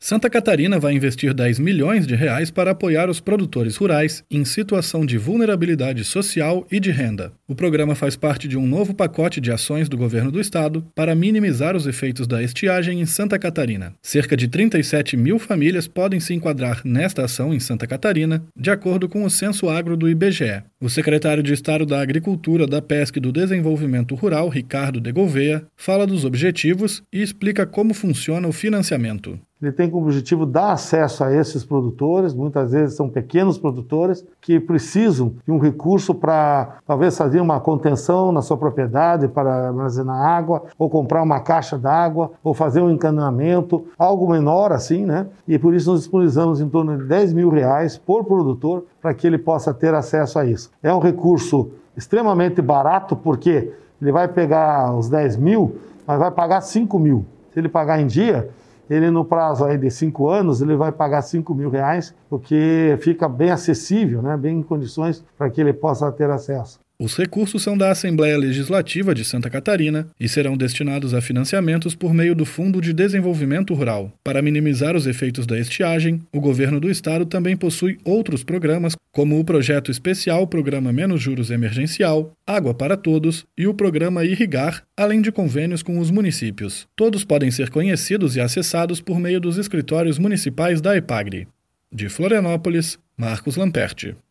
Santa Catarina vai investir R$ 10 milhões para apoiar os produtores rurais em situação de vulnerabilidade social e de renda. O programa faz parte de um novo pacote de ações do governo do estado para minimizar os efeitos da estiagem em Santa Catarina. Cerca de 37 mil famílias podem se enquadrar nesta ação em Santa Catarina, de acordo com o Censo Agro do IBGE. O secretário de Estado da Agricultura, da Pesca e do Desenvolvimento Rural, Ricardo de Gouveia, fala dos objetivos e explica como funciona o financiamento. Ele tem como objetivo dar acesso a esses produtores, muitas vezes são pequenos produtores, que precisam de um recurso para talvez fazer uma contenção na sua propriedade, para armazenar água, ou comprar uma caixa d'água, ou fazer um encanamento, algo menor assim, né? E por isso nós disponibilizamos em torno de R$ 10 mil por produtor para que ele possa ter acesso a isso. É um recurso extremamente barato, porque ele vai pegar os 10 mil, mas vai pagar 5 mil. Se ele pagar em dia, ele no prazo aí de 5 anos, ele vai pagar R$ 5 mil, o que fica bem acessível, né? Bem em condições para que ele possa ter acesso. Os recursos são da Assembleia Legislativa de Santa Catarina e serão destinados a financiamentos por meio do Fundo de Desenvolvimento Rural. Para minimizar os efeitos da estiagem, o governo do estado também possui outros programas, como o Projeto Especial Programa Menos Juros Emergencial, Água para Todos e o Programa Irrigar, além de convênios com os municípios. Todos podem ser conhecidos e acessados por meio dos escritórios municipais da EPAGRE. De Florianópolis, Marcos Lamperti.